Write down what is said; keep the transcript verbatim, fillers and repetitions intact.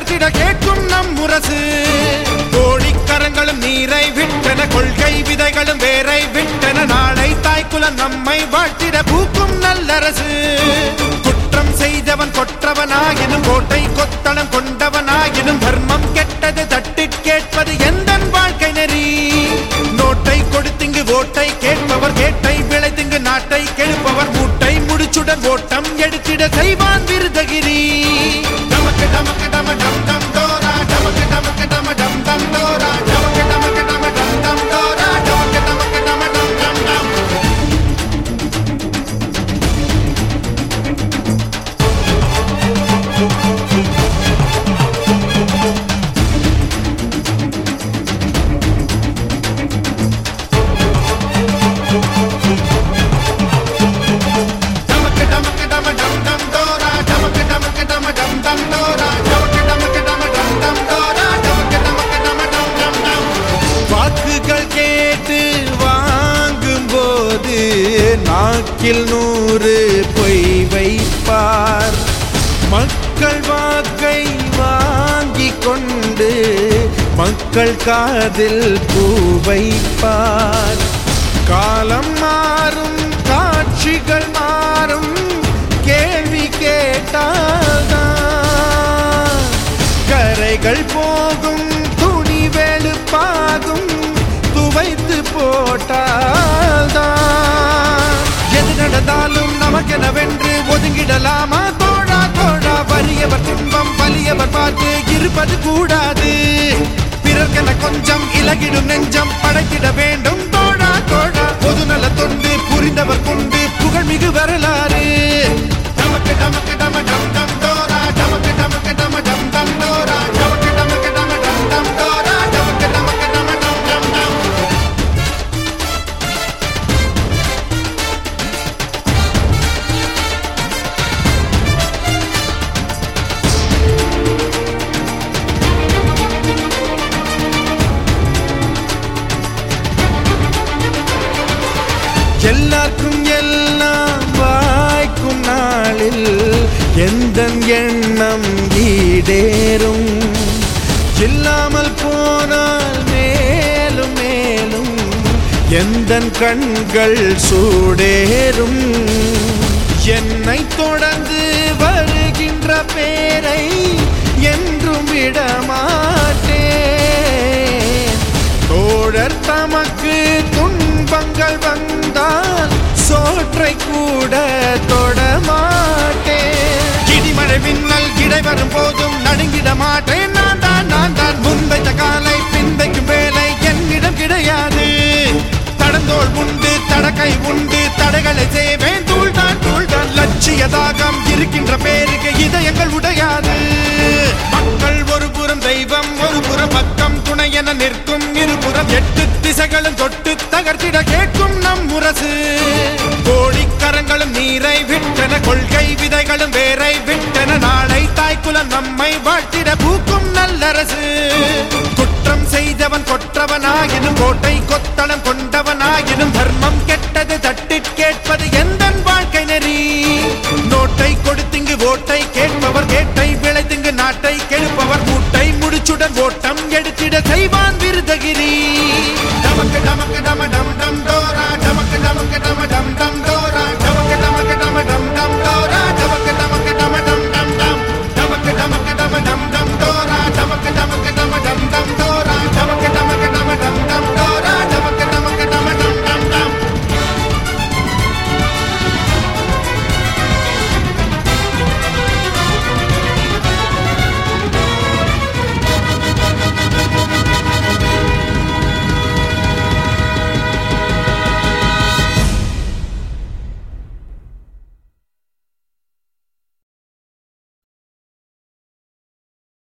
தகர்த்திட கேட்கும் நம் முரசு. கோடிக்கரங்களும் நீரை விட்டன, கொள்கை விதைகளும் வேரை விட்டன, நாளை தாய்க்குலம் நம்மை வாழ்த்திட பூக்கும் நல்லரசு. குற்றம் செய்தவன் கொற்றவனாயினும் கோட்டை கொத்தளம் கொண்டவனாயினும் தர்மம் கெட்டது தட்டி கேட்பது எந்தன் வாழ்க்கை நெறி. நோட்டை கொடுத்திங்கு ஓட்டை கேட்பவர், கேட்டை விளைத்திங்கு நாட்டை கெடுப்பவர், மூட்டை முடிச்சுடன் ஓட்டம் எடுத்திட செய்வான் விருதகிரி. டமக்கு டமக்கு டம டம் டம் டோரா, டமக்கு டமக்கு டம டம் டம் டோரா, டமக்கு டமக்கு டம டம் டம் டோரா, டமக்கு டமக்கு டம டம் டம் டம். வாக்குகள் கேட்டு வாங்கும் போது நாக்கில் நூறு பொய் வைப்பார். மக்கள் வாக்கை வாங்கி கொண்டு மக்கள் காதில் பூ வைப்பார். காலம் மாறும், காட்சிகள் மாறும், கேள்வி கேட்டால்தான் கரைகள் போகும், துணி வெளுப்பாகும், துவைத்து போட்டால்தான். எது நடந்தாலும் நமக்கெனவென்று ஒதுங்கிடலாமா தோழா தோழா? வறியவர் துன்பம் வலியவர் பார்த்து இருப்பது கூடாது. பிறர்கென கொஞ்சம் இலகிடும் நெஞ்சம் படைத்திட வேண்டும் தோழா தோழா. பொதுநல தொண்டு புரிந்தவர் கொண்டு புகழ்மிகு வரலாறு. டமக்கு டமக்கு டம டம் டம் டோரா, டமக்கு டமக்கு டம டம் டம் டோரா, டமக்கு டமக்கு டம டம் டம் டோரா, டமக்கு டமக்கு டம டம் டம் டம். எல்லாருக்கும் எல்லாம் வாய்க்கும் நாளில் எந்தன் எண்ணம் ஈடேறும். இல்லாமல் போனால் மேலும் மேலும் எந்தன் கண்கள் சூடேறும். என்னை தொடர்ந்து வருகின்ற பேரை என்றும் விடமாட்டேன். தோழர் தமக்கு துன்பங்கள் வந்தால் சோற்றை கூட தொடமாட்டேன். இடிமழை மின்னல் இடை வரும் போதும் நடுங்கிட மாட்டேன். நான் தான் நான் தான் முன்வைத்த காலை பின்வைக்கும் வேலை என்னிடம் கிடையாது. தடந்தோள் உண்டு, தடக்கை உண்டு, தடைகளை செய்வேன் தூள்தான் தூள்தான். லட்சிய தாகம் இருக்கின்ற பேருக்கு இதயங்கள் உடையாது. மக்கள் ஒரு புறம் தெய்வம், ஒரு புறம் பக்கம் துணை என நிற்கும், இருபுறம் எட்டு திசைகளும் தொட்டு தகர்த்திட கேட்கும் நம் முரசு. கோடிக்கரங்களும் நீரை விட்டன, கொள்கை விதைகளும் வேரை விட்டன, நாளை தாய்க்குலம் நம்மை வாழ்த்திட பூக்கும் நல்லரசு. குற்றம் செய்தவன் கொற்றவனாயினும் கோட்டை கொத்தளம்